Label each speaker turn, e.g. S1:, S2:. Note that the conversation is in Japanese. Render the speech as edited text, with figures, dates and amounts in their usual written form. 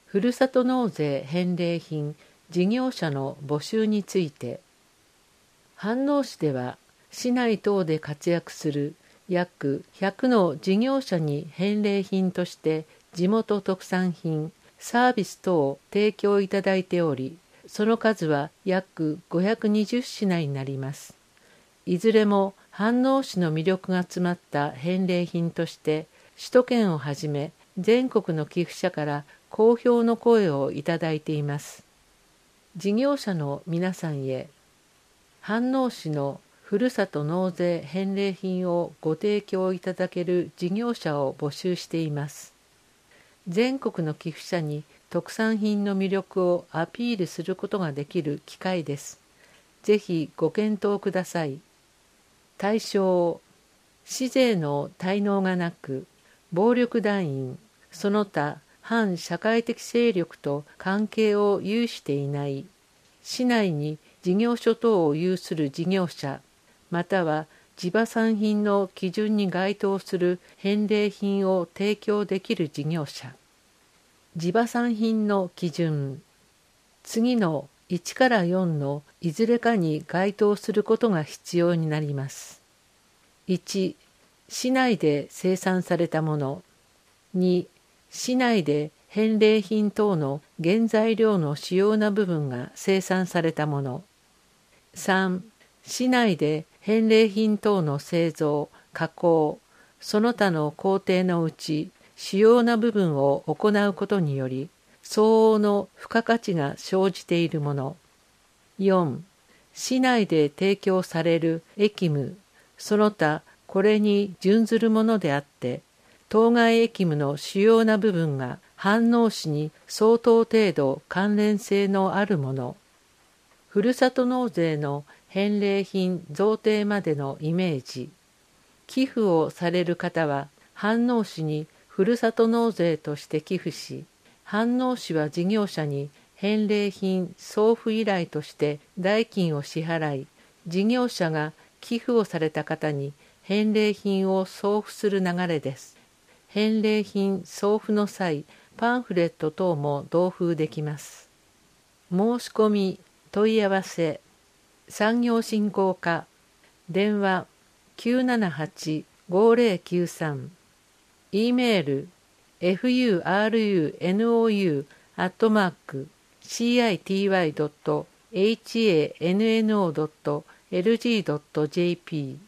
S1: ふるさと納税返礼品事業者の募集について、飯能市では市内等で活躍する約100の事業者に返礼品として地元特産品、サービス等を提供いただいており、その数は約520品になります。いずれも飯能市の魅力が詰まった返礼品として、首都圏をはじめ全国の寄付者から好評の声をいただいています。事業者の皆さんへ、飯能市のふるさと納税返礼品をご提供いただける事業者を募集しています。全国の寄付者に特産品の魅力をアピールすることができる機会です。ぜひご検討ください。対象、市税の滞納がなく、暴力団員、その他反社会的勢力と関係を有していない、市内に事業所等を有する事業者、または地場産品の基準に該当する返礼品を提供できる事業者。地場産品の基準。次の1から4のいずれかに該当することが必要になります。1、市内で生産されたもの。2、市内で返礼品等の原材料の主要な部分が生産されたもの。3、市内で返礼品等の製造、加工、その他の工程のうち主要な部分を行うことにより、相応の付加価値が生じているもの。4、市内で提供される役務、その他これに準ずるものであって、当該役務の主要な部分が飯能市に相当程度関連性のあるもの。ふるさと納税の返礼品贈呈までのイメージ。寄付をされる方は飯能市にふるさと納税として寄付し、飯能市は事業者に返礼品送付依頼として代金を支払い、事業者が寄付をされた方に返礼品を送付する流れです。返礼品送付の際、パンフレット等も同封できます。申し込み、問い合わせ、産業振興課、電話 978-5093、E メール furunou@city.hanno.lg.jp